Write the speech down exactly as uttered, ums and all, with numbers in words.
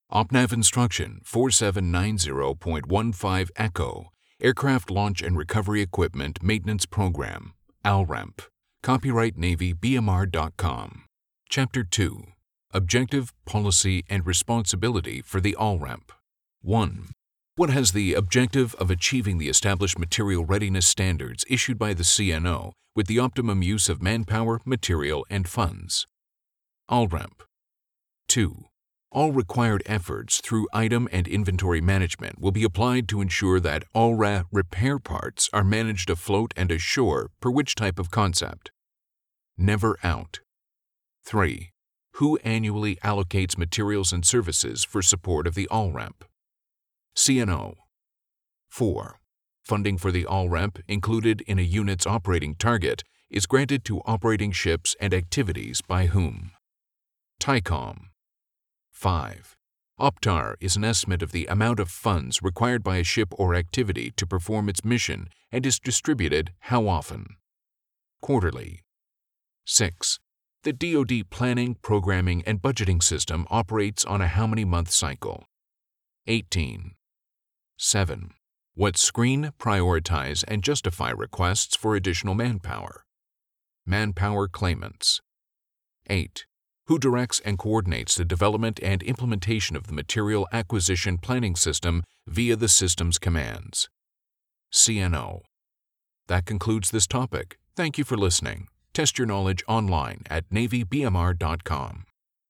OPNAV Instruction four seven nine zero point one five Echo, Aircraft Launch and Recovery Equipment Maintenance Program, L R E M P. Copyright Navy B M R dot com. Chapter two. Objective, Policy, and Responsibility for the L R E M P. one. What has the objective of achieving the established material readiness standards issued by the C N O with the optimum use of manpower, material, and funds? L R E M P. two. All required efforts through item and inventory management will be applied to ensure that all R A repair parts are managed afloat and ashore per which type of concept. Never out. three. Who annually allocates materials and services for support of the L R E M P? C N O. four. Funding for the L R E M P included in a unit's operating target is granted to operating ships and activities by whom? TICOM. five. O P T A R is an estimate of the amount of funds required by a ship or activity to perform its mission and is distributed how often? Quarterly. six. The D O D planning, programming, and budgeting system operates on a how many month cycle? eighteen. seven. What screen, prioritize, and justify requests for additional manpower? Manpower claimants. eight. Who directs and coordinates the development and implementation of the material acquisition planning system via the system's commands? C N O. That concludes this topic. Thank you for listening. Test your knowledge online at Navy B M R dot com.